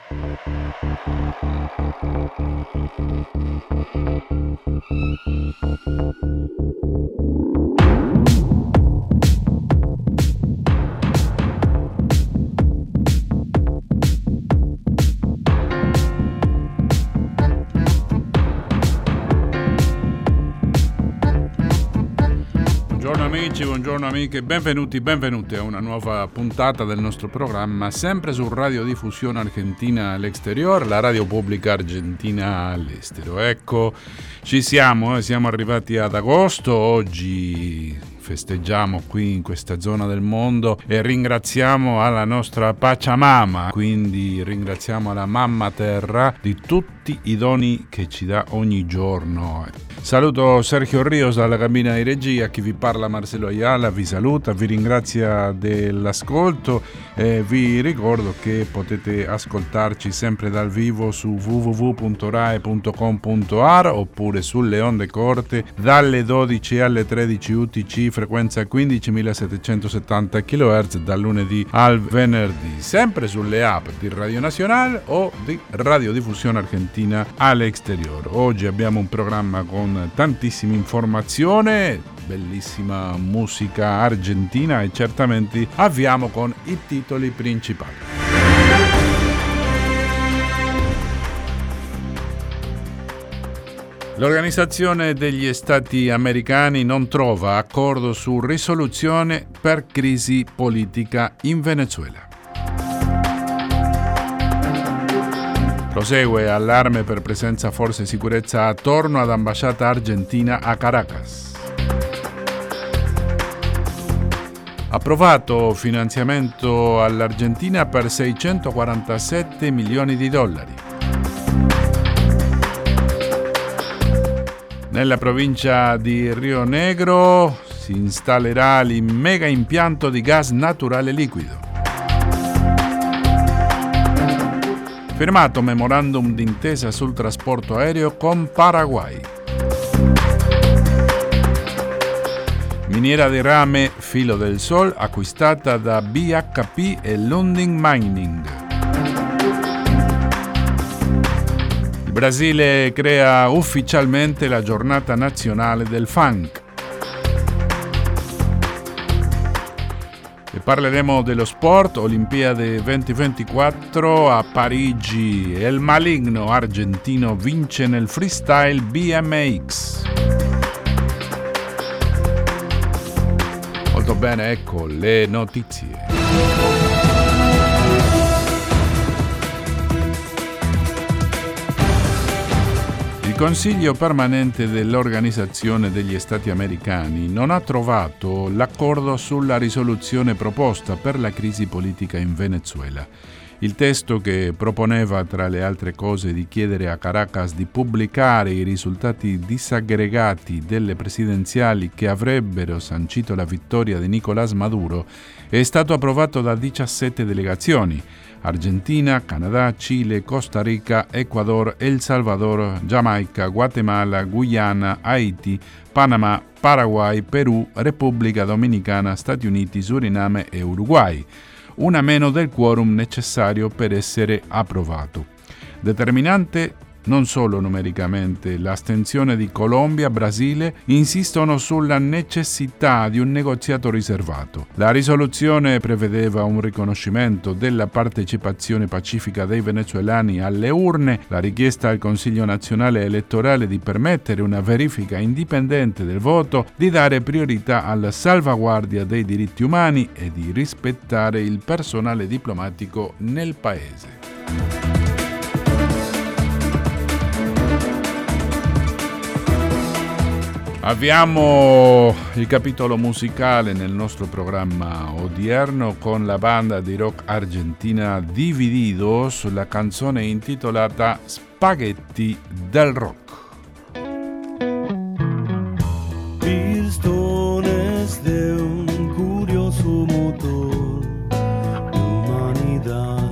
Buongiorno amiche, benvenuti a una nuova puntata del nostro programma, sempre su Radiodiffusione Argentina all'Exterior, la radio pubblica argentina all'estero. Ecco, ci siamo arrivati ad agosto, oggi festeggiamo qui in questa zona del mondo e ringraziamo alla nostra Pachamama, quindi ringraziamo la mamma terra di tutti i doni che ci dà ogni giorno. Saluto Sergio Rios dalla cabina di regia, chi vi parla Marcelo Ayala vi saluta, vi ringrazia dell'ascolto e vi ricordo che potete ascoltarci sempre dal vivo su www.rai.com.ar oppure sulle onde corte dalle 12 alle 13 UTC, frequenza 15.770 kHz dal lunedì al venerdì, sempre sulle app di Radio Nazionale o di Radiodiffusione Argentina all'Exterior. Oggi abbiamo un programma con tantissime informazioni, bellissima musica argentina e certamente avviamo con i titoli principali. L'Organizzazione degli Stati Americani non trova accordo su risoluzione per crisi politica in Venezuela. Prosegue allarme per presenza forze di sicurezza attorno ad ambasciata argentina a Caracas. Approvato finanziamento all'Argentina per 647 milioni di dollari. Nella provincia di Rio Negro si installerà il mega impianto di gas naturale liquido. Firmato memorandum d'intesa sul trasporto aereo con Paraguay. Miniera di rame Filo del Sol acquistata da BHP e Lundin Mining. Il Brasile crea ufficialmente la giornata nazionale del funk. E parleremo dello sport, Olimpiadi 2024 a Parigi. El maligno argentino vince nel freestyle BMX. Molto bene, ecco le notizie. Il Consiglio permanente dell'Organizzazione degli Stati Americani non ha trovato l'accordo sulla risoluzione proposta per la crisi politica in Venezuela. Il testo, che proponeva tra le altre cose di chiedere a Caracas di pubblicare i risultati disaggregati delle presidenziali che avrebbero sancito la vittoria di Nicolás Maduro, è stato approvato da 17 delegazioni: Argentina, Canada, Cile, Costa Rica, Ecuador, El Salvador, Giamaica, Guatemala, Guyana, Haiti, Panama, Paraguay, Perù, Repubblica Dominicana, Stati Uniti, Suriname e Uruguay, una meno del quorum necessario per essere approvato. Determinante non solo numericamente, l'astensione di Colombia e Brasile insistono sulla necessità di un negoziato riservato. La risoluzione prevedeva un riconoscimento della partecipazione pacifica dei venezuelani alle urne, la richiesta al Consiglio Nazionale Elettorale di permettere una verifica indipendente del voto, di dare priorità alla salvaguardia dei diritti umani e di rispettare il personale diplomatico nel paese. Avviamo il capitolo musicale nel nostro programma odierno con la banda di rock argentina Divididos, la canzone intitolata Spaghetti del Rock. Pistones de un curioso motor de humanidad,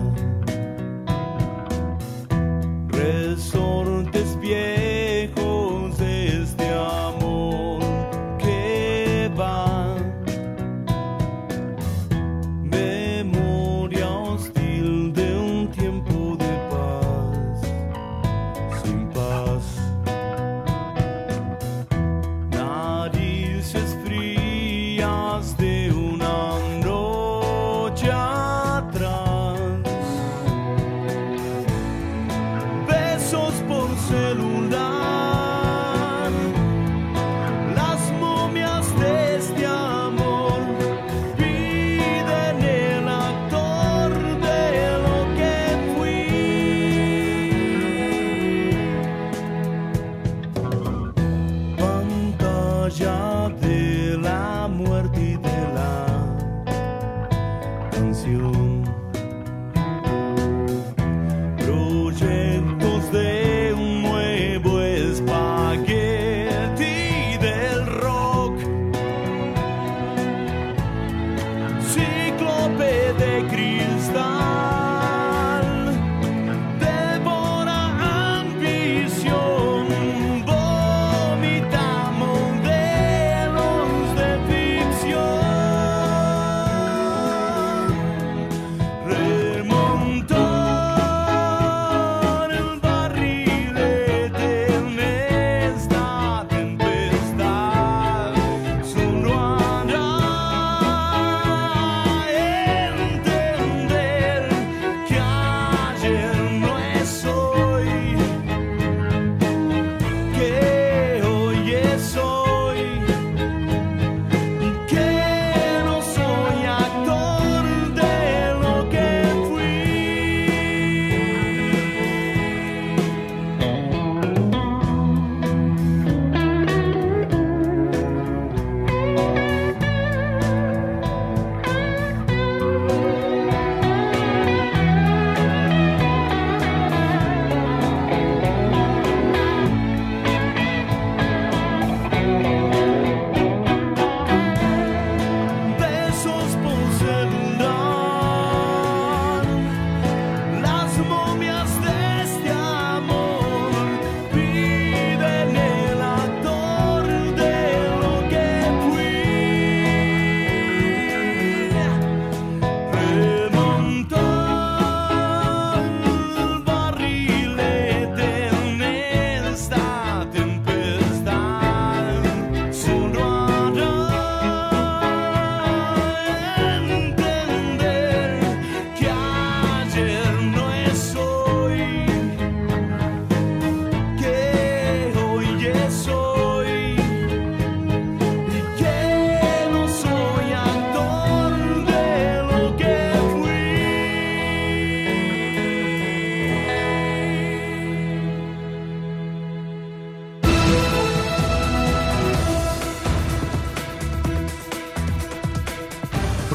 resortes viejos de este amor que va, memoria hostil de un tiempo de paz.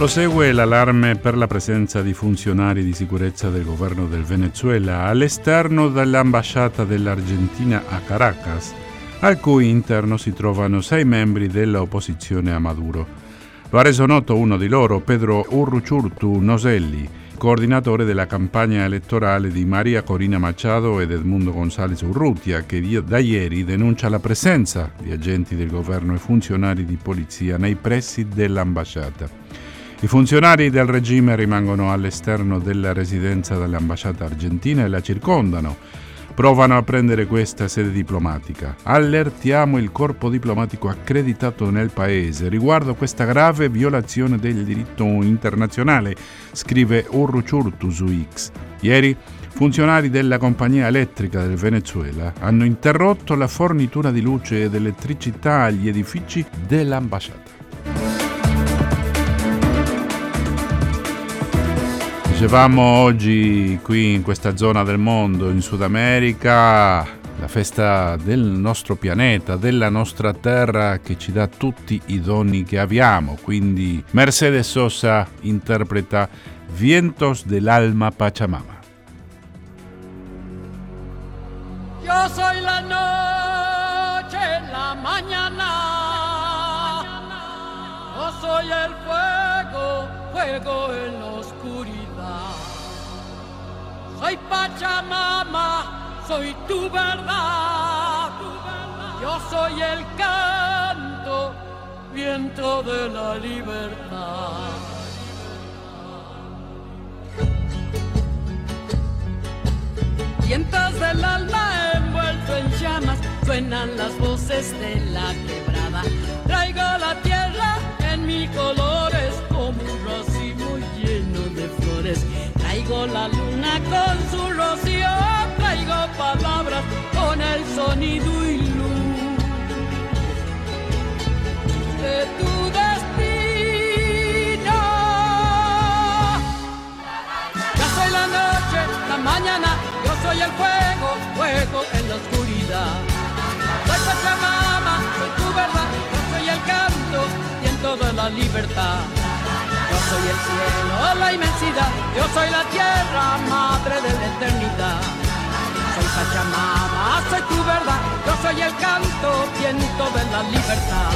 Prosegue l'allarme per la presenza di funzionari di sicurezza del governo del Venezuela all'esterno dell'ambasciata dell'Argentina a Caracas, al cui interno si trovano 6 membri dell'opposizione a Maduro. Lo ha reso noto uno di loro, Pedro Urruchurtu Noselli, coordinatore della campagna elettorale di Maria Corina Machado ed Edmundo González Urrutia, che da ieri denuncia la presenza di agenti del governo e funzionari di polizia nei pressi dell'ambasciata. I funzionari del regime rimangono all'esterno della residenza dell'ambasciata argentina e la circondano. Provano a prendere questa sede diplomatica. Allertiamo il corpo diplomatico accreditato nel paese riguardo questa grave violazione del diritto internazionale, scrive Urruchurtu su X. Ieri, funzionari della compagnia elettrica del Venezuela hanno interrotto la fornitura di luce ed elettricità agli edifici dell'ambasciata. Dicevamo oggi qui in questa zona del mondo, in Sud America, la festa del nostro pianeta, della nostra terra che ci dà tutti i doni che abbiamo. Quindi Mercedes Sosa interpreta Vientos del alma Pachamama. Yo soy la noche, la mañana, yo soy el fuego, fuego en la oscuridad. Soy Pachamama, soy tu verdad. Yo soy el canto, viento de la libertad. Vientos del alma envuelto en llamas, suenan las voces de la quebrada. Traigo la tierra en mis colores como un racimo lleno de flores. Traigo la luna con su rocío, traigo palabras con el sonido y luz de tu destino. Ya soy la noche, la mañana, yo soy el fuego, fuego en la oscuridad. Soy Pachamama, soy tu verdad, yo soy el canto, viento de la libertad. Yo soy el cielo, la inmensidad, yo soy la tierra, madre de la eternidad. Soy Pachamama, soy tu verdad, yo soy el canto, viento de la libertad.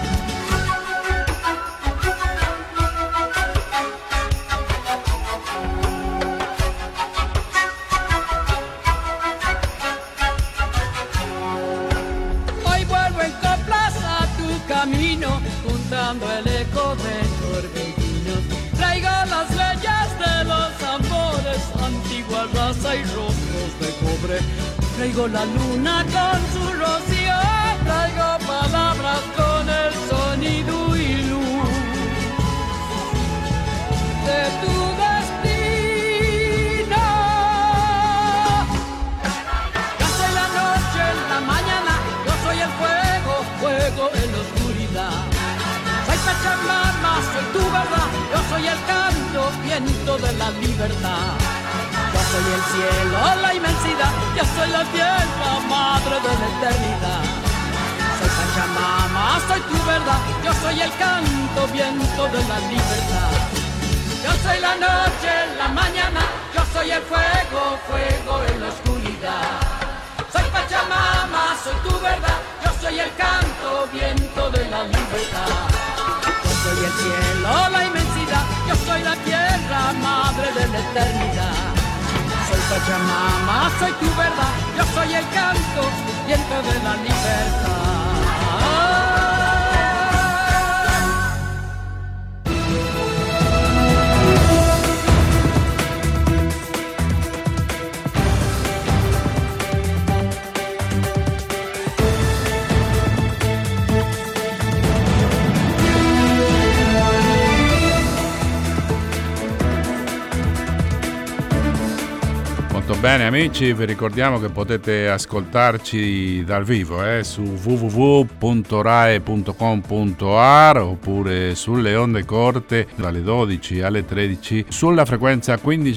Hoy vuelvo en coplas a tu camino, juntando el eco de torbellinos. Traigo las leyes de los amores, antigua raza y rostros de cobre. Traigo la luna con su rocío, traigo palabras con el sonido y luz de tu destino. Ya soy la noche, la mañana, yo soy el fuego, fuego en la oscuridad. Soy Pachamama, soy tu verdad, yo soy el canto, viento de la libertad. Yo soy el cielo, la inmensidad, yo soy la tierra, madre de la eternidad. Soy Pachamama, soy tu verdad, yo soy el canto, viento de la libertad. Yo soy la noche, la mañana, yo soy el fuego, fuego en la oscuridad. Soy Pachamama, soy tu verdad, yo soy el canto, viento de la libertad. Yo soy el cielo, la inmensidad, yo soy la tierra, madre de la eternidad. Soy Pachamama, soy tu verdad, yo soy el canto, viento de la libertad. Molto bene amici, vi ricordiamo che potete ascoltarci dal vivo su www.rai.com.ar oppure sulle onde corte dalle 12 alle 13 sulla frequenza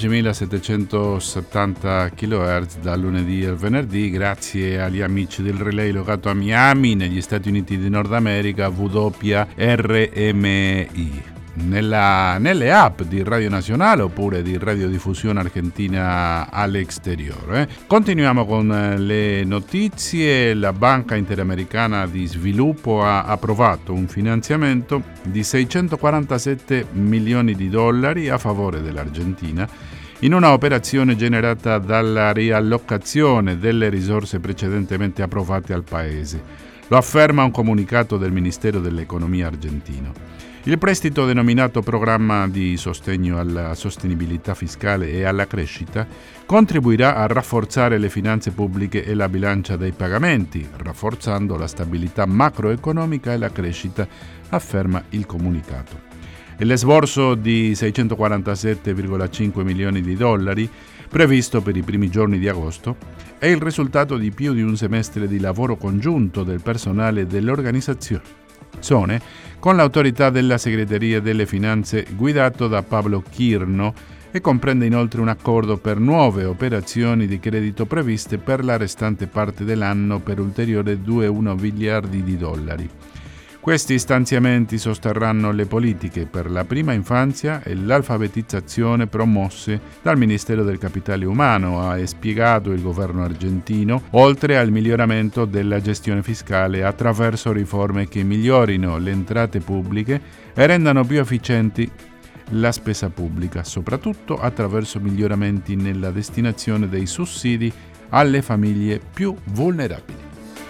15.770 kHz dal lunedì al venerdì, grazie agli amici del relay locato a Miami negli Stati Uniti di Nord America, WRMI. nelle app di Radio Nazionale oppure di Radiodiffusione Argentina all'Exterior. Continuiamo con le notizie. La Banca Interamericana di Sviluppo ha approvato un finanziamento di $647 milioni a favore dell'Argentina in una operazione generata dalla riallocazione delle risorse precedentemente approvate al Paese. Lo afferma un comunicato del Ministero dell'Economia argentino. Il prestito, denominato Programma di sostegno alla sostenibilità fiscale e alla crescita, contribuirà a rafforzare le finanze pubbliche e la bilancia dei pagamenti, rafforzando la stabilità macroeconomica e la crescita, afferma il comunicato. L'esborso di $647,5 milioni previsto per i primi giorni di agosto è il risultato di più di un semestre di lavoro congiunto del personale dell'organizzazione con l'autorità della Segreteria delle Finanze guidato da Pablo Quirno e comprende inoltre un accordo per nuove operazioni di credito previste per la restante parte dell'anno per ulteriori $2,1 miliardi. Questi stanziamenti sosterranno le politiche per la prima infanzia e l'alfabetizzazione promosse dal Ministero del Capitale Umano, ha spiegato il governo argentino, oltre al miglioramento della gestione fiscale attraverso riforme che migliorino le entrate pubbliche e rendano più efficienti la spesa pubblica, soprattutto attraverso miglioramenti nella destinazione dei sussidi alle famiglie più vulnerabili.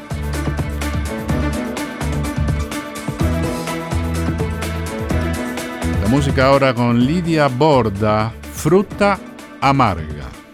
Musica ora con Lidia Borda, Frutta Amarga.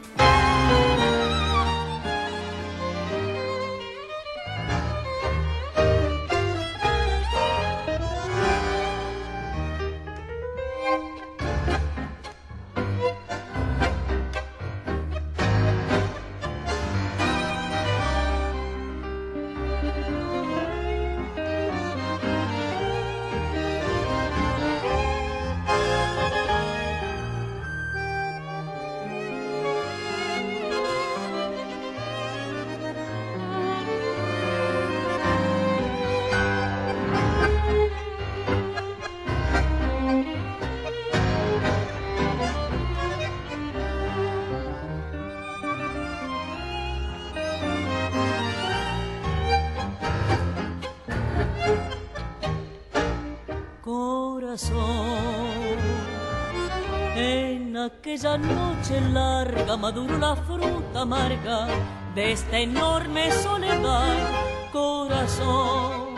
En aquella noche larga maduró la fruta amarga de esta enorme soledad, corazón.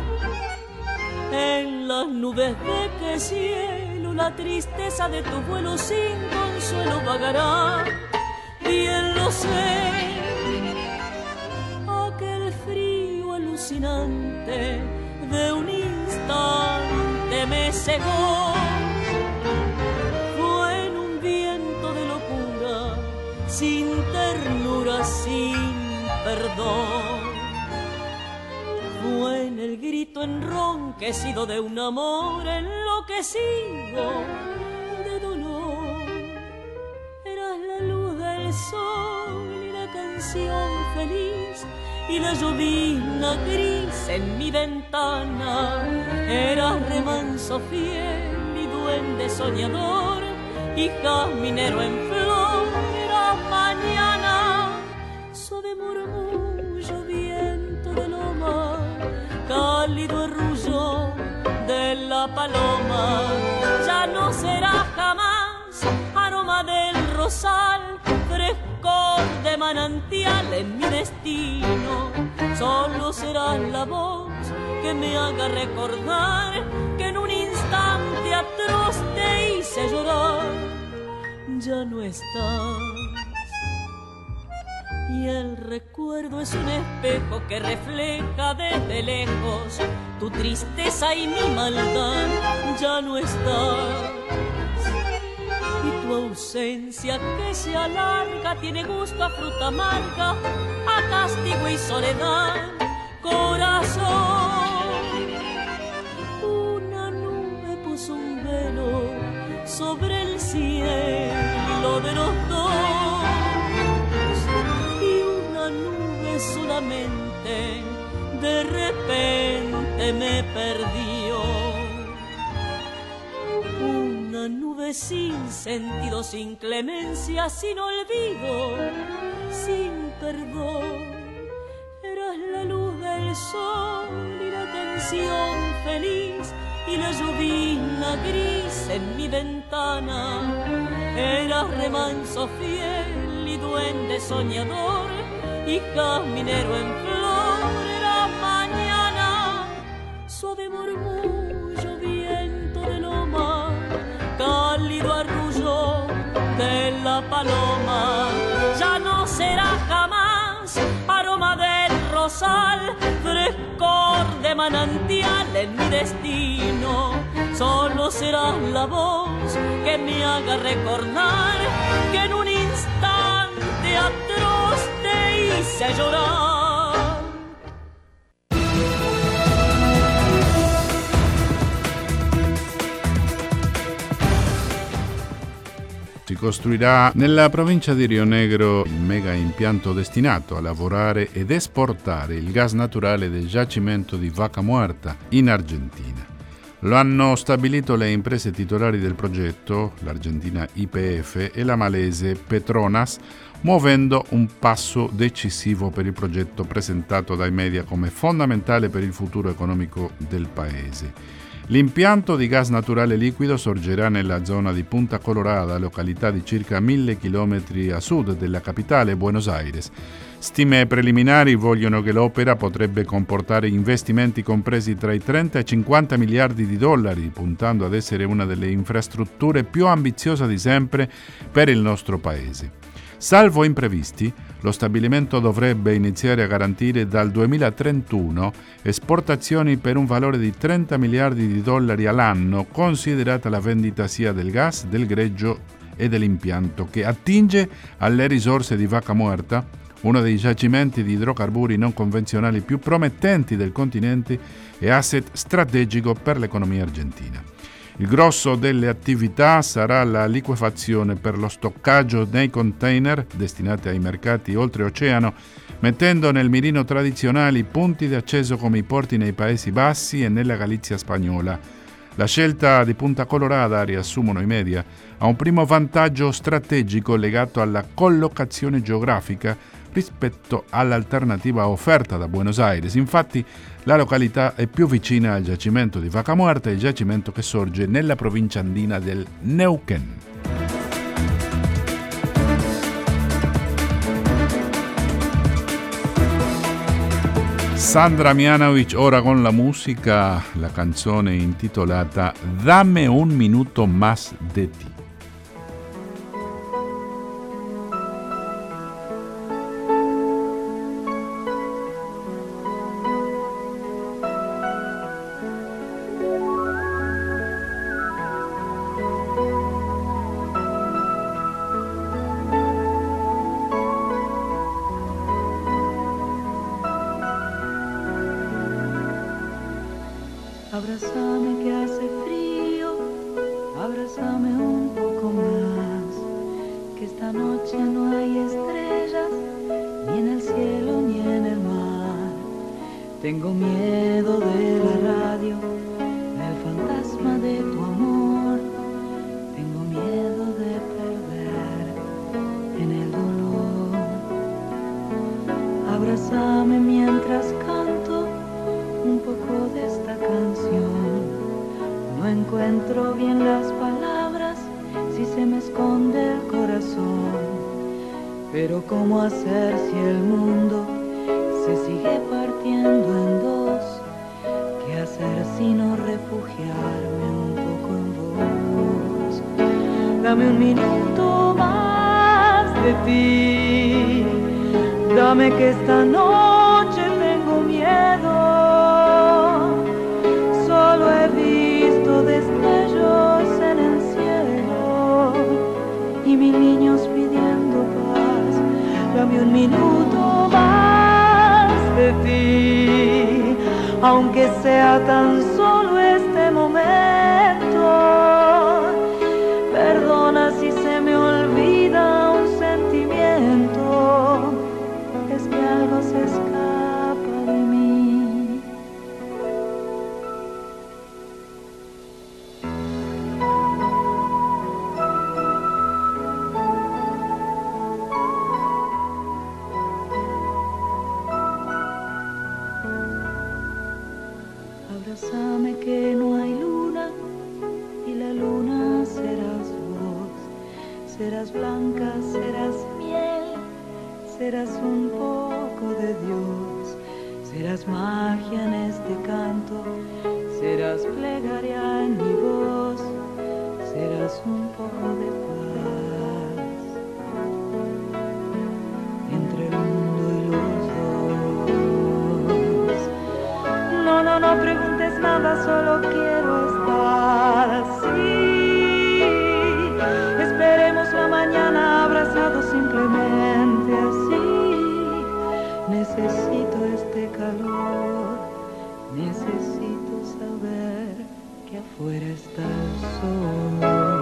En las nubes de qué cielo la tristeza de tu vuelo sin consuelo vagará. Bien lo sé, aquel frío alucinante de un instante me cegó. Fue en un viento de locura, sin ternura, sin perdón. Fue en el grito enronquecido de un amor enloquecido de dolor. Eras la luz del sol y la canción feliz y la llovizna gris en mi ventana. Eras remanso fiel y duende soñador y jazminero en flor. Eras mañana, suave murmullo, viento de loma, cálido arrullo de la paloma. Ya no será jamás aroma del rosal, frescor de manantial en mi destino. Solo será la voz que me haga recordar que en un instante atroz te hice llorar. Ya no estás. Y el recuerdo es un espejo que refleja desde lejos tu tristeza y mi maldad. Ya no estás. Y tu ausencia que se alarga tiene gusto a fruta amarga, a castigo y soledad. Corazón, una nube puso un velo sobre el cielo de los dos, y una nube solamente de repente me perdió. sin sentido, sin clemencia, sin olvido, sin perdón. Eras la luz del sol y la canción feliz y la llovizna gris en mi ventana. Eras remanso fiel y duende soñador y caminero en flor. Era mañana, suave murmullo, viento de loma, cálido arrullo de la paloma. Ya no será jamás aroma del rosal, frescor de manantial en mi destino. Solo será la voz que me haga recordar que en un instante atroz te hice llorar. Si costruirà nella provincia di Rio Negro il mega impianto destinato a lavorare ed esportare il gas naturale del giacimento di Vaca Muerta in Argentina. Lo hanno stabilito le imprese titolari del progetto, l'Argentina YPF e la malese Petronas, muovendo un passo decisivo per il progetto presentato dai media come fondamentale per il futuro economico del paese. L'impianto di gas naturale liquido sorgerà nella zona di Punta Colorada, località di circa 1000 km a sud della capitale Buenos Aires. Stime preliminari vogliono che l'opera potrebbe comportare investimenti compresi tra i 30 e i 50 miliardi di dollari, puntando ad essere una delle infrastrutture più ambiziose di sempre per il nostro paese. Salvo imprevisti, lo stabilimento dovrebbe iniziare a garantire dal 2031 esportazioni per un valore di 30 miliardi di dollari all'anno, considerata la vendita sia del gas, del greggio e dell'impianto, che attinge alle risorse di Vaca Muerta, uno dei giacimenti di idrocarburi non convenzionali più promettenti del continente e asset strategico per l'economia argentina. Il grosso delle attività sarà la liquefazione per lo stoccaggio nei container destinati ai mercati oltreoceano, mettendo nel mirino tradizionali punti di accesso come i porti nei Paesi Bassi e nella Galizia spagnola. La scelta di Punta Colorada, riassumono i media, ha un primo vantaggio strategico legato alla collocazione geografica rispetto all'alternativa offerta da Buenos Aires. Infatti, la località è più vicina al giacimento di Vaca Muerta, il giacimento che sorge nella provincia andina del Neuquén. Sandra Mianovic ora con la musica, la canzone intitolata Dame un minuto más de ti. Abrázame que hace frío, abrázame un poco más, que esta noche no hay estrellas, ni en el cielo ni en el mar. Tengo miedo de la radio, del fantasma de tu amor, tengo miedo de perder en el dolor. Abrázame mientras canto un poco de esta canción. No encuentro bien las palabras si se me esconde el corazón. Pero ¿cómo hacer si el mundo se sigue partiendo en dos? ¿Qué hacer si no refugiarme un poco en vos? Dame un minuto más de ti. Dame que esta noche tengo miedo. Solo he visto destellos en el cielo y mil niños pidiendo paz. Dame un minuto más de ti, aunque sea tan solo este momento. Perdona si se me olvida un sentimiento, es que algo se escapa de mí. serás un poco de Dios, serás magia en este canto, serás plegaria en mi voz, serás un poco de paz entre el mundo y los dos. No, no, no preguntes nada, solo quiero estar así. Esperemos la mañana abrazados simplemente así. Necesito este calor, necesito saber que afuera está el sol.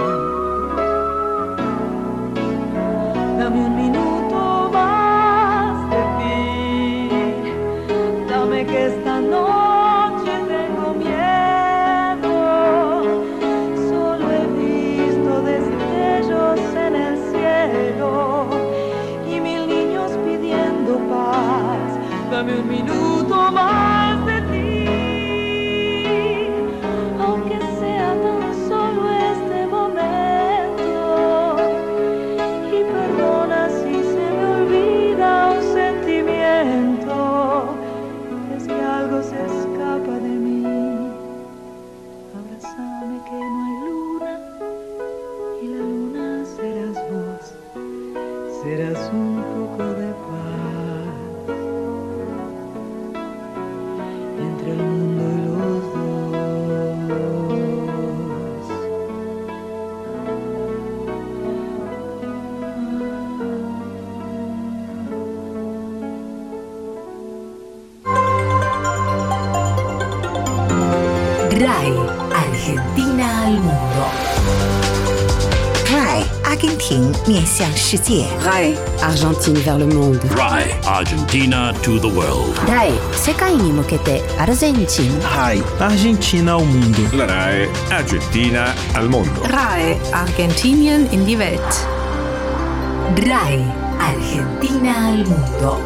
Dame un minuto más de ti, dame que esta noche tengo miedo. Solo he visto destellos en el cielo y 1000 niños pidiendo paz. Dame un minuto más de ti, aunque sea tan solo este momento. Y perdona si se me olvida un sentimiento, es que algo se escapa de mí. Abrázame que no hay luna, y la luna serás vos, serás un poco de paz entre el mundo y los dos. RAI, Argentina al mundo. RAI, 阿根廷面向世界。 RAI, Argentine vers le monde. RAI, Argentina to the world. RAI, 世界に向けてアルゼンチン。 RAI, Argentina al mundo. La RAI, Argentina al mondo. RAI, Argentinien in die Welt. RAI, Argentina al mundo.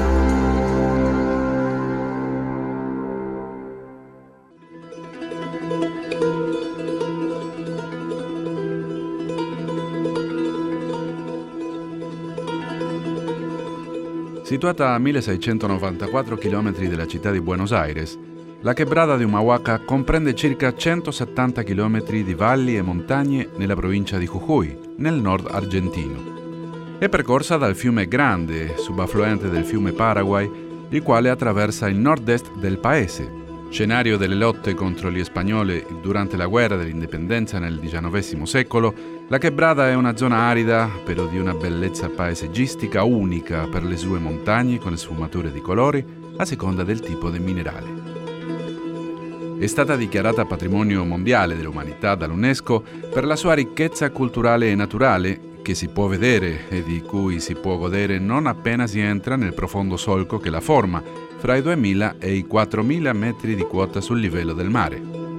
Situata a 1694 km dalla città di Buenos Aires, la Quebrada di Humahuaca comprende circa 170 km di valli e montagne nella provincia di Jujuy, nel nord argentino. È percorsa dal fiume Grande, subaffluente del fiume Paraguay, il quale attraversa il nord-est del paese. Scenario delle lotte contro gli spagnoli durante la guerra dell'indipendenza nel XIX secolo, la Quebrada è una zona arida, però di una bellezza paesaggistica unica per le sue montagne con sfumature di colori a seconda del tipo di minerale. È stata dichiarata Patrimonio Mondiale dell'Umanità dall'UNESCO per la sua ricchezza culturale e naturale, che si può vedere e di cui si può godere non appena si entra nel profondo solco che la forma, fra i 2.000 e i 4.000 metri di quota sul livello del mare.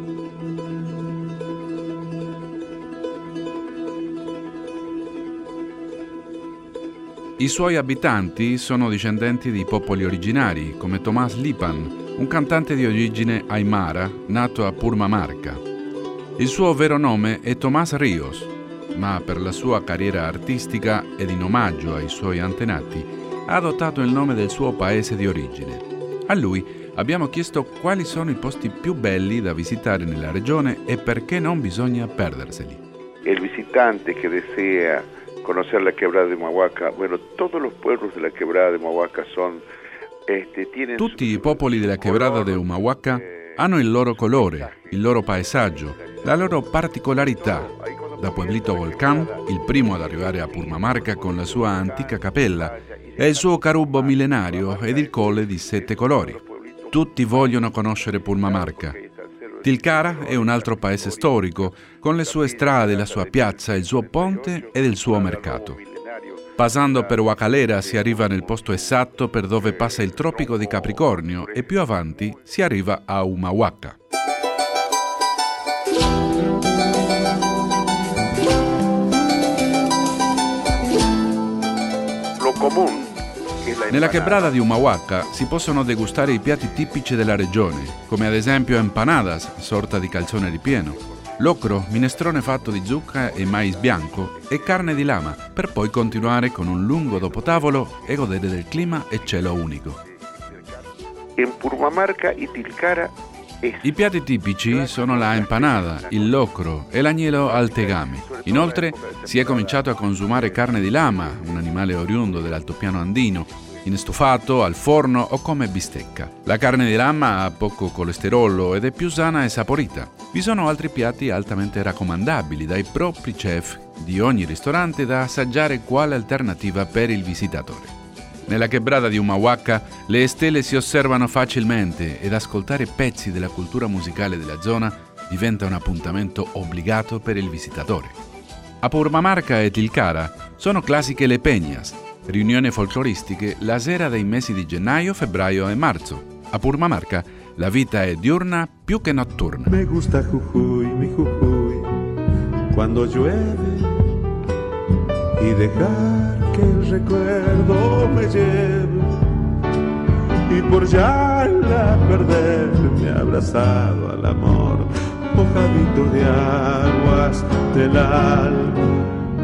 I suoi abitanti sono discendenti di popoli originari, come Tomás Lipan, un cantante di origine aymara nato a Purmamarca. Il suo vero nome è Tomás Ríos, ma per la sua carriera artistica ed in omaggio ai suoi antenati ha adottato il nome del suo paese di origine. A lui abbiamo chiesto quali sono i posti più belli da visitare nella regione e perché non bisogna perderseli. El visitante que desea conocer la Quebrada de Humahuaca, bueno, todos los pueblos de la Quebrada de Humahuaca son Tutti i popoli della Quebrada de Humahuaca hanno il loro colore, il loro paesaggio, la loro particolarità. Da Pueblito Volcán, il primo ad arrivare a Purmamarca con la sua antica cappella, e il suo carubbo millenario ed il colle di 7 colori. Tutti vogliono conoscere Purmamarca. Tilcara è un altro paese storico, con le sue strade, la sua piazza, il suo ponte ed il suo mercato. Passando per Huacalera si arriva nel posto esatto per dove passa il tropico di Capricornio e più avanti si arriva a Humahuaca. Nella Quebrada di Humahuaca si possono degustare i piatti tipici della regione, come ad esempio empanadas, sorta di calzone ripieno, locro, minestrone fatto di zucca e mais bianco e carne di lama, per poi continuare con un lungo dopotavolo e godere del clima e cielo unico. In Purmamarca y Tilcara I piatti tipici sono la empanada, il locro e l'agnello al tegame. Inoltre si è cominciato a consumare carne di lama, un animale oriundo dell'altopiano andino, in stufato, al forno o come bistecca. La carne di lama ha poco colesterolo ed è più sana e saporita. Vi sono altri piatti altamente raccomandabili dai propri chef di ogni ristorante da assaggiare quale alternativa per il visitatore. Nella quebrada di Humahuaca le stelle si osservano facilmente ed ascoltare pezzi della cultura musicale della zona diventa un appuntamento obbligato per il visitatore. A Purmamarca e Tilcara sono classiche le peñas, riunioni folcloristiche la sera dei mesi di gennaio, febbraio e marzo. A Purmamarca la vita è diurna più che notturna. Me gusta Jujuy, mi Jujuy, cuando llueve y dejar que el recuerdo me lleve y por ya la perderme abrazado al amor, mojadito de aguas del alma.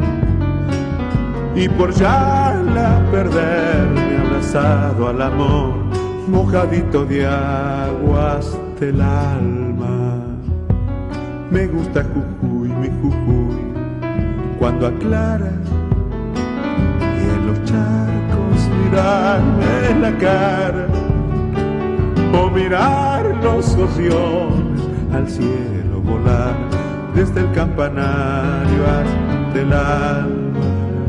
Y por ya la perderme abrazado al amor, mojadito de aguas del alma. Me gusta Jujuy, mi Jujuy, cuando aclara y en los charcos mirarme la cara o mirar los gorriones al cielo volar desde el campanario hasta el alma,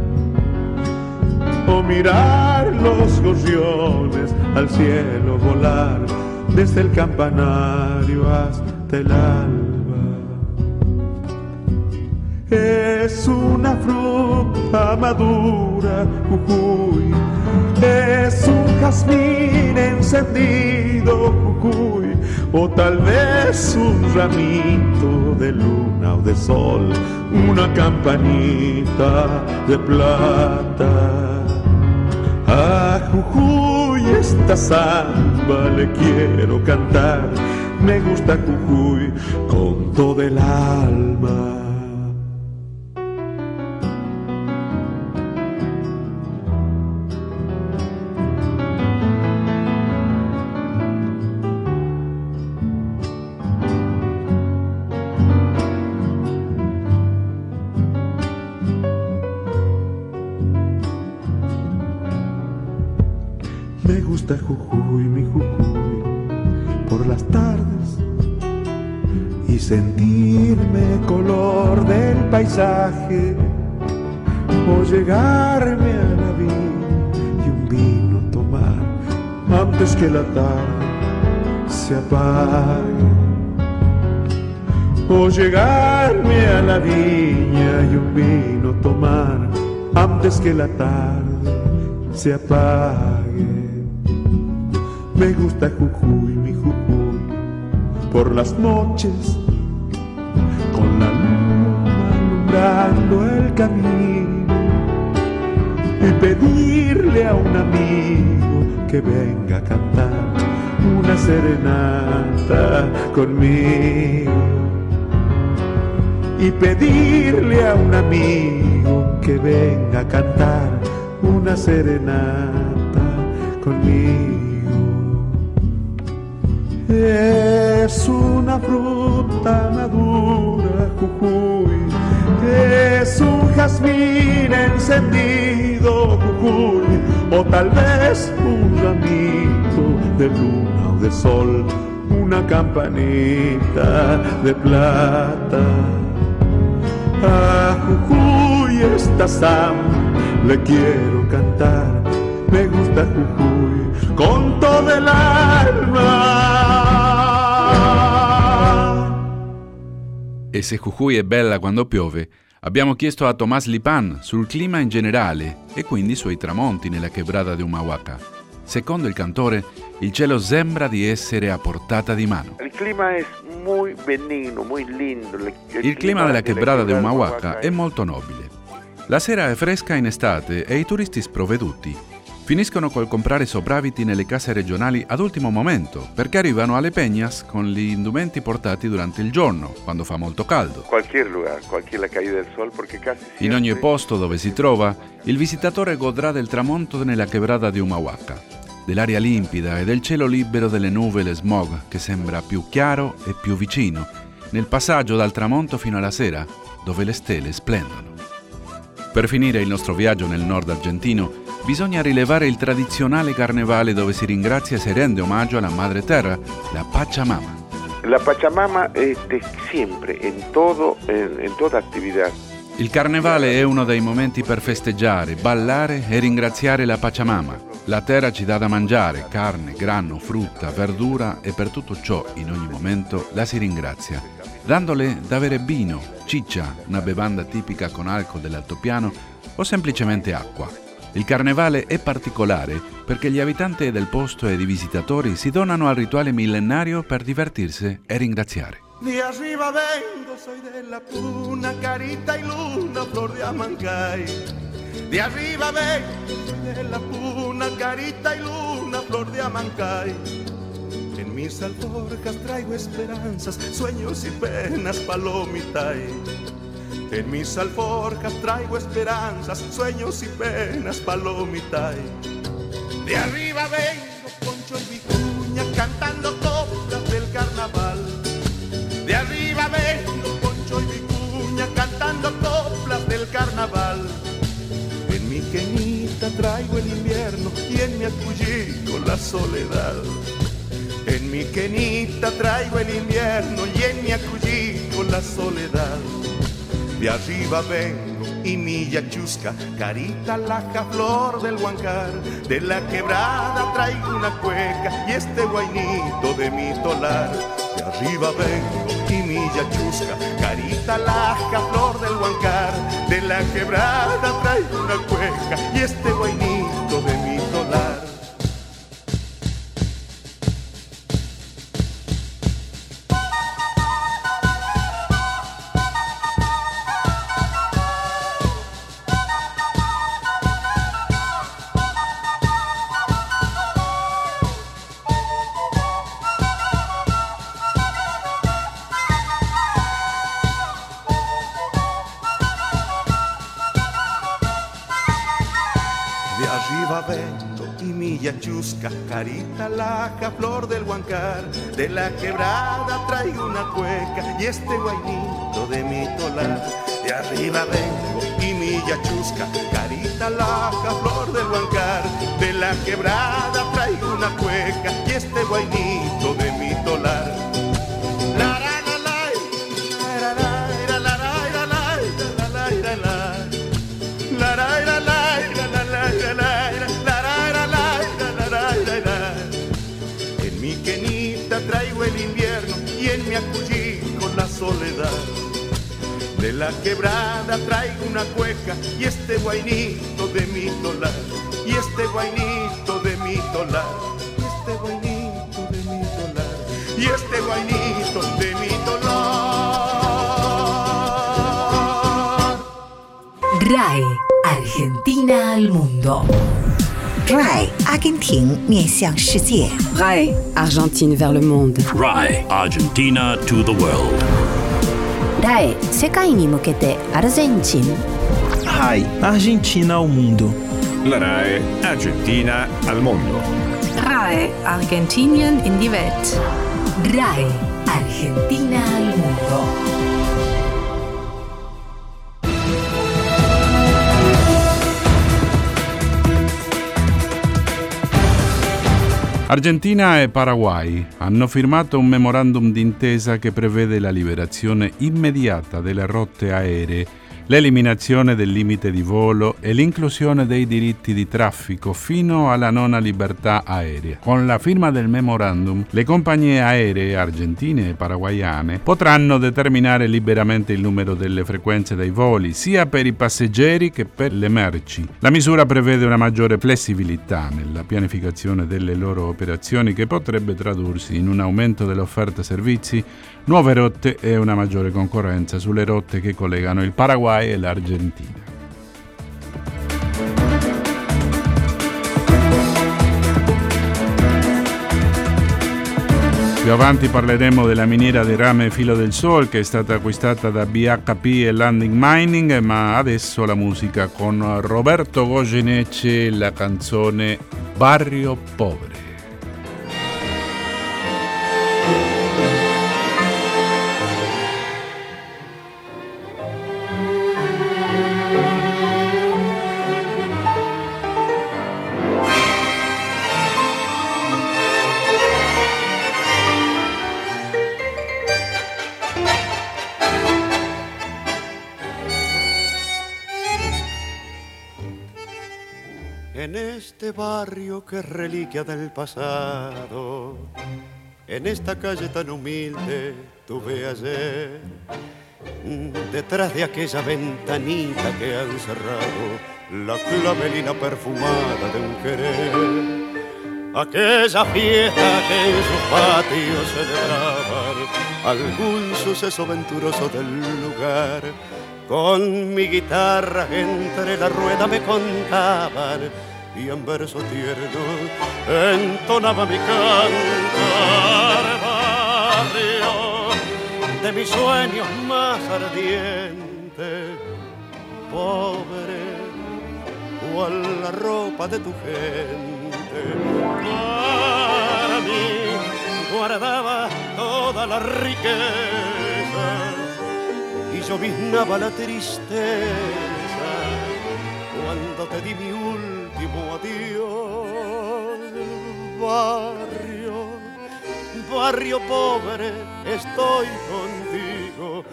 o mirar los gorriones al cielo volar desde el campanario hasta el alba. Es una fruta madura, Jujuy, es un jazmín encendido, Jujuy, o tal vez un ramito de luna o de sol, una campanita de plata. A Jujuy esta samba le quiero cantar, me gusta Jujuy con todo el alma. Me gusta Jujuy, mi Jujuy, por las tardes y sentirme color del paisaje, o llegarme a la villa y un vino tomar antes que la tarde se apague, o llegarme a la viña y un vino tomar antes que la tarde se apague. Me gusta Jujuy, mi Jujuy, por las noches, con la luna alumbrando el camino, y pedirle a un amigo que venga a cantar una serenata conmigo, y pedirle a un amigo que venga a cantar una serenata conmigo. Es una fruta madura, Jujuy, es un jazmín encendido, Jujuy, o tal vez un ramito de luna o de sol, una campanita de plata. A Jujuy esta samba le quiero cantar, me gusta Jujuy con todo el alma. E se Jujuy è bella quando piove, abbiamo chiesto a Tomás Lipan sul clima in generale e quindi sui tramonti nella quebrada di Humahuaca. Secondo il cantore, il cielo sembra di essere a portata di mano. Il clima è muy benigno, muy lindo. Il clima della quebrada di Humahuaca è molto nobile. La sera è fresca in estate e i turisti sprovveduti. finiscono col comprare sopravviti nelle case regionali ad ultimo momento, perché arrivano alle peñas con gli indumenti portati durante il giorno, quando fa molto caldo. Cualquier lugar, cualquier la caída del sol, perché casi siempre... In ogni posto dove si trova, il visitatore godrà del tramonto nella quebrada di Humahuaca, dell'aria limpida e del cielo libero delle nuvole e smog che sembra più chiaro e più vicino, nel passaggio dal tramonto fino alla sera, dove le stelle splendono. Per finire il nostro viaggio nel nord argentino, bisogna rilevare il tradizionale carnevale dove si ringrazia e si rende omaggio alla madre terra, la Pachamama. La Pachamama siempre, en toda actividad. Il carnevale è uno dei momenti per festeggiare, ballare e ringraziare la Pachamama. La terra ci dà da mangiare, carne, grano, frutta, verdura e per tutto ciò, in ogni momento, la si ringrazia, dandole da bere vino, ciccia, una bevanda tipica con alcol dell'altopiano o semplicemente acqua. Il carnevale è particolare perché gli abitanti del posto ed i visitatori si donano al rituale millenario per divertirsi e ringraziare. De arriba vengo, soy de la puna, carita y luna, flor de Amancay. De arriba vengo, soy de la puna, carita y luna, flor de Amancay. En mis alforjas traigo esperanzas, sueños y penas, palomitay. En mis alforjas traigo esperanzas, sueños y penas, palomitay. De arriba vengo, Poncho y Vicuña, cantando coplas del carnaval. De arriba vengo, Poncho y Vicuña, cantando coplas del carnaval. En mi queñita traigo el invierno y en mi acullico la soledad. En mi queñita traigo el invierno y en mi acullico la soledad. De arriba vengo y mi yachusca, carita laja, flor del Huancar. De la quebrada traigo una cueca y este guainito de mi tolar. De arriba vengo y mi yachusca, carita laja, flor del Huancar. De la quebrada traigo una cueca y este guainito de mi tolar. Yachusca, carita laja, flor del Huancar. De la quebrada traigo una cueca y este guainito de mi tolar. De arriba vengo y mi yachusca, carita laja, flor del Huancar. De la quebrada traigo una cueca y este guainito de mi tolar. Traigo el invierno y en mi acullico la soledad. De la quebrada traigo una cueca y este guainito de mi tolar. Y este guainito de mi tolar. Y este guainito de mi tolar. Y este guainito de mi tolar. RAI, Argentina al mundo. RAI, 阿根廷面向世界。 RAI, Argentine vers le monde. RAI, Argentina to the world. RAI, 世界に向けてアルゼンチン。 RAI, Argentina al mundo. La RAI, Argentina al mondo. RAI, Argentinien in die Welt. RAI, Argentina al mundo. Argentina e Paraguay hanno firmato un memorandum d'intesa che prevede la liberazione immediata delle rotte aeree, l'eliminazione del limite di volo e l'inclusione dei diritti di traffico fino alla nona libertà aerea. Con la firma del memorandum, le compagnie aeree argentine e paraguayane potranno determinare liberamente il numero delle frequenze dei voli, sia per i passeggeri che per le merci. La misura prevede una maggiore flessibilità nella pianificazione delle loro operazioni, che potrebbe tradursi in un aumento dell'offerta servizi, nuove rotte e una maggiore concorrenza sulle rotte che collegano il Paraguay e l'Argentina. Più avanti parleremo della miniera di rame Filo del Sol che è stata acquistata da BHP e Landing Mining, ma adesso la musica con Roberto Goyeneche, la canzone Barrio Pobre. En este barrio que es reliquia del pasado, en esta calle tan humilde tuve ayer, detrás de aquella ventanita que han cerrado, la clavelina perfumada de un querer. Aquella fiesta que en sus patios celebraban algún suceso venturoso del lugar. Con mi guitarra entre la rueda me contaban y en verso tierno entonaba mi cantar. Barrio de mis sueños más ardientes, pobre, cual la ropa de tu gente. Para mí guardaba toda la riqueza y lloviznaba la tristeza cuando te di mi último adiós. Barrio, barrio pobre, estoy contigo.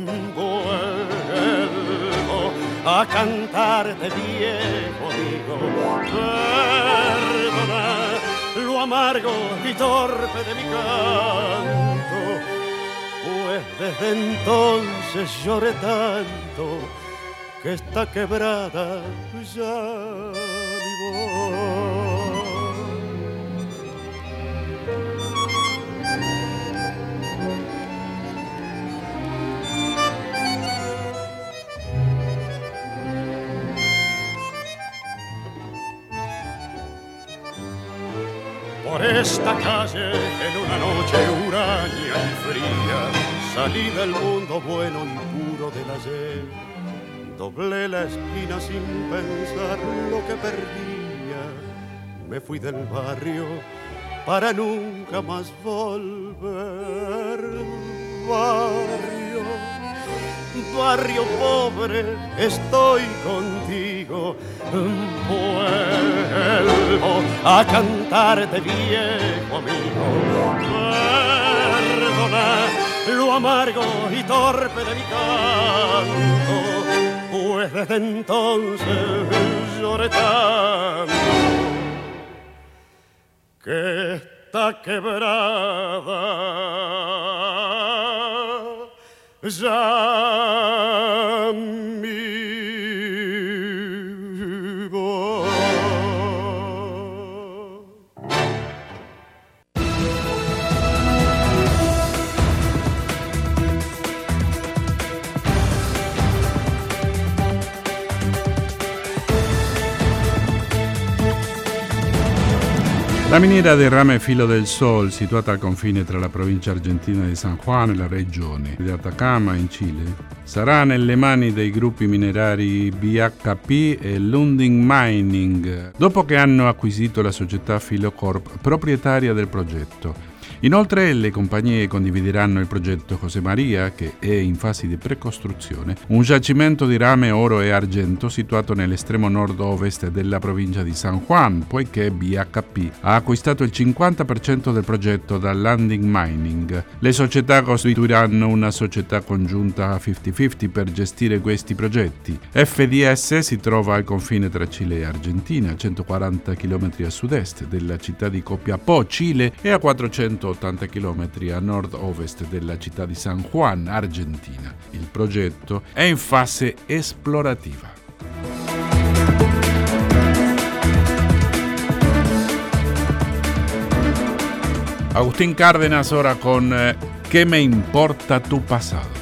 Vuelvo a cantarte, viejo amigo. Perdona lo amargo y torpe de mi canto, pues desde entonces lloré tanto que está quebrada ya mi voz. Por esta calle en una noche huraña y fría salí del mundo bueno y puro del ayer. Doblé la esquina sin pensar lo que perdía. Me fui del barrio para nunca más volver. Barrio, barrio pobre, estoy contigo. Vuelvo a cantarte, viejo amigo. Perdona lo amargo y torpe de mi canto, pues desde entonces lloré tanto que está quebrada ya mi voz. La miniera del rame Filo del Sol, situata al confine tra la provincia argentina di San Juan e la regione di Atacama in Cile, sarà nelle mani dei gruppi minerari BHP e Landing Mining, dopo che hanno acquisito la società Filocorp, proprietaria del progetto. Inoltre le compagnie condivideranno il progetto José María, che è in fase di precostruzione, un giacimento di rame, oro e argento situato nell'estremo nord-ovest della provincia di San Juan, poiché BHP ha acquistato il 50% del progetto da Landing Mining. Le società costituiranno una società congiunta 50-50 per gestire questi progetti. FDS si trova al confine tra Cile e Argentina, a 140 km a sud-est della città di Copiapó, Cile, e a 480 km a nord-ovest della città di San Juan, Argentina. Il progetto è in fase esplorativa. Agustín Cárdenas ora con ¿Qué me importa tu pasado?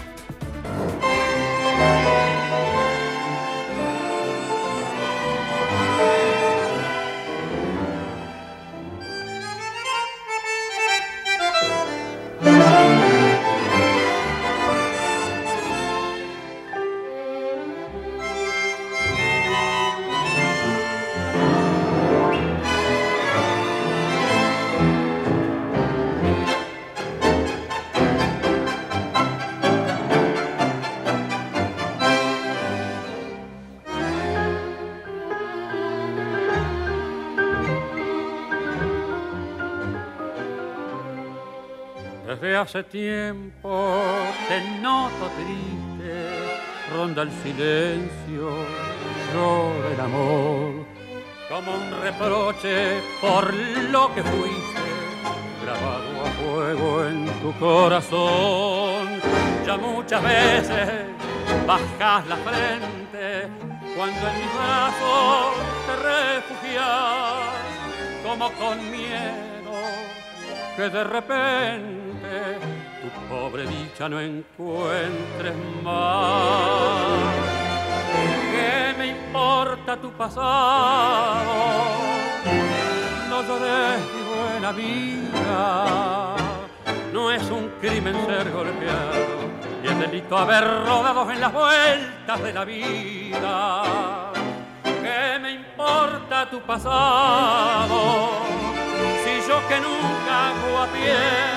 Desde hace tiempo te noto triste, ronda el silencio, llora el amor, como un reproche por lo que fuiste, grabado a fuego en tu corazón. Ya muchas veces bajas la frente cuando en mis brazos te refugias, como con miedo que de repente tu pobre dicha no encuentres más. ¿Qué me importa tu pasado? No llores mi buena vida. No es un crimen ser golpeado y es delito haber rodado en las vueltas de la vida. ¿Qué me importa tu pasado? Si yo que nunca hago a pie,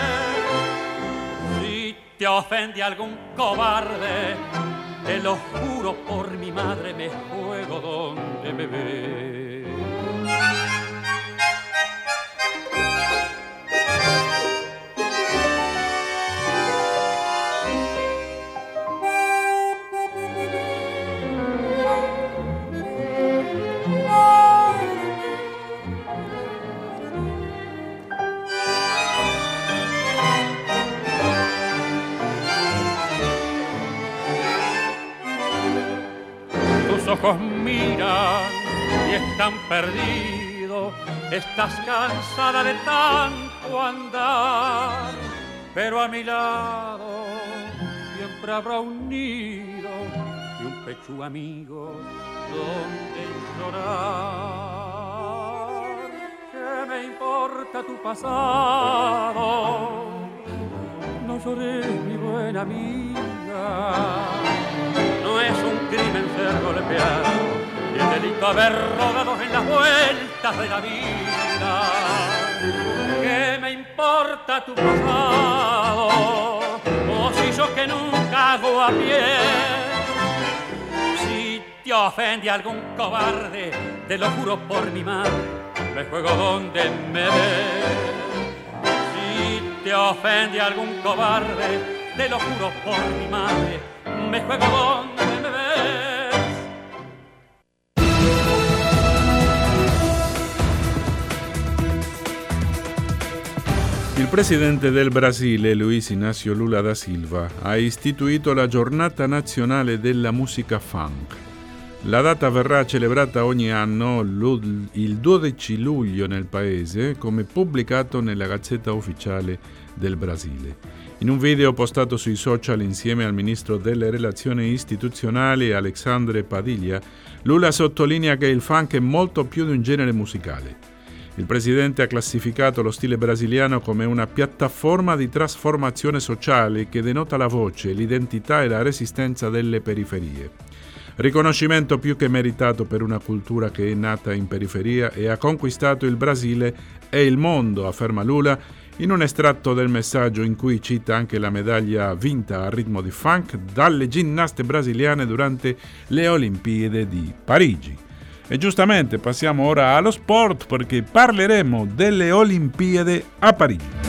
si te ofende algún cobarde, te lo juro por mi madre, me juego donde me ve. Ojos miran y están perdidos, estás cansada de tanto andar, pero a mi lado siempre habrá un nido y un pecho amigo donde llorar. ¿Qué me importa tu pasado? No llores, mi buena amiga. No es un crimen ser golpeado y el delito haber rodado en las vueltas de la vida. ¿Qué me importa tu pasado? O si yo que nunca hago a pie. Si te ofende algún cobarde, te lo juro por mi madre, me juego donde me ve. Si te ofende algún cobarde, te lo juro por mi madre, me juego donde me ves. Il presidente del Brasile, Luiz Inácio Lula da Silva, ha istituito la Giornata Nazionale della Musica Funk. La data verrà celebrata ogni anno il 12 luglio nel paese, come pubblicato nella Gazzetta Ufficiale del Brasile. In un video postato sui social insieme al ministro delle relazioni istituzionali Alexandre Padilla, Lula sottolinea che il funk è molto più di un genere musicale. Il presidente ha classificato lo stile brasiliano come una piattaforma di trasformazione sociale che denota la voce, l'identità e la resistenza delle periferie. Riconoscimento più che meritato per una cultura che è nata in periferia e ha conquistato il Brasile e il mondo, afferma Lula, in un estratto del messaggio in cui cita anche la medaglia vinta a ritmo di funk dalle ginnaste brasiliane durante le Olimpiadi di Parigi. E giustamente passiamo ora allo sport perché parleremo delle Olimpiadi a Parigi.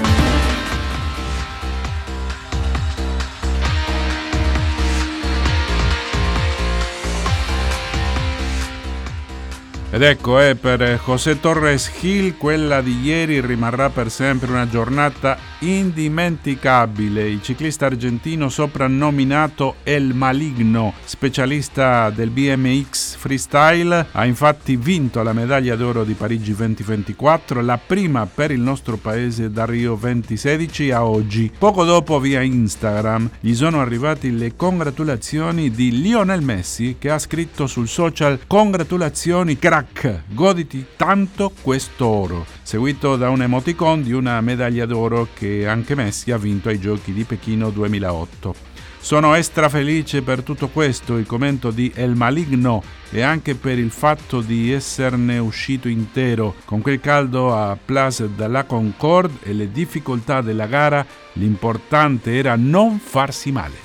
Ed ecco, per José Torres Gil quella di ieri rimarrà per sempre una giornata indimenticabile. Il ciclista argentino soprannominato El Maligno, specialista del BMX freestyle, ha infatti vinto la medaglia d'oro di Parigi 2024, la prima per il nostro paese da Rio 2016 a oggi. Poco dopo via Instagram gli sono arrivate le congratulazioni di Lionel Messi, che ha scritto sul social: "Congratulazioni crack, goditi tanto questo oro", seguito da un emoticon di una medaglia d'oro che anche Messi ha vinto ai Giochi di Pechino 2008. "Sono extra felice per tutto questo", il commento di El Maligno, e anche per il fatto di esserne uscito intero. Con quel caldo a Place de la Concorde e le difficoltà della gara, l'importante era non farsi male.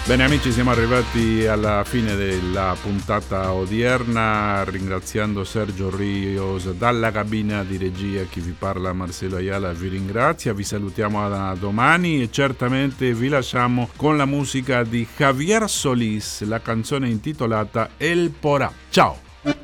Bene amici, siamo arrivati alla fine della puntata odierna, ringraziando Sergio Rios dalla cabina di regia. Chi vi parla, Marcelo Ayala, vi ringrazia, vi salutiamo a domani e certamente vi lasciamo con la musica di Javier Solís, la canzone intitolata El Porá. Ciao!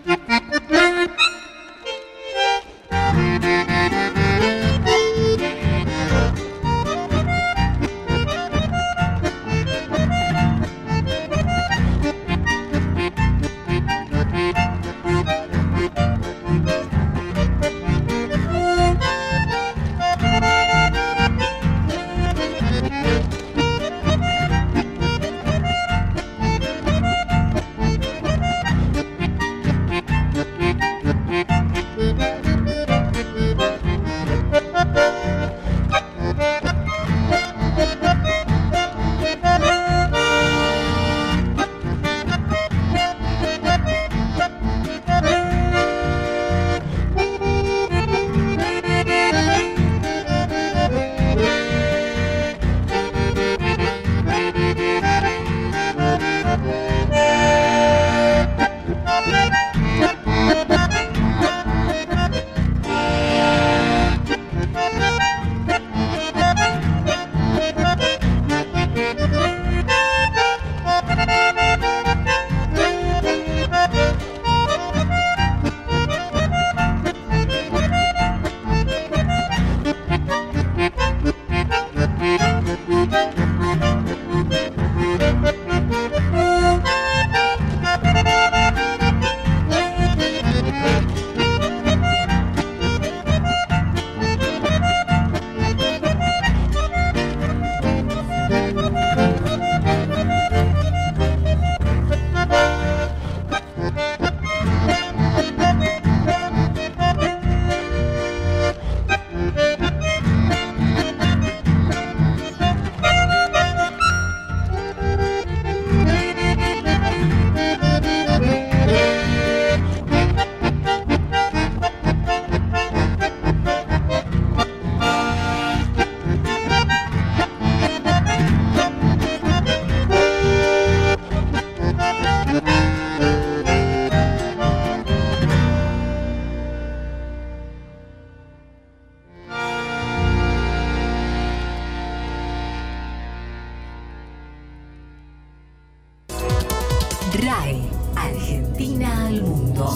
RAI, Argentina al mundo.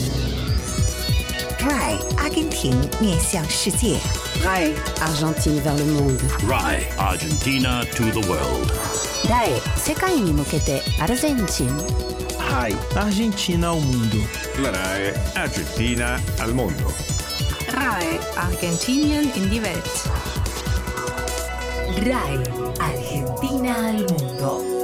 RAI, 阿根廷面向世界。 RAI, Argentine vers le monde. RAI, Argentina to the world. RAI, 世界に向けてアルゼンチン。 RAI, Argentina ao mundo. La RAI Argentina al mondo. RAI, Argentinien in die Welt. RAI, Argentina al mundo.